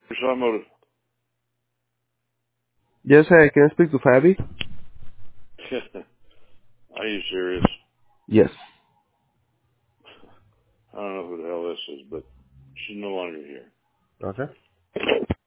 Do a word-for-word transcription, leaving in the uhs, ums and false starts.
Automotive. Yes, hey, can I speak to Fabi? Are you serious? Yes. I don't know who the hell this is, but she's no longer here. Okay.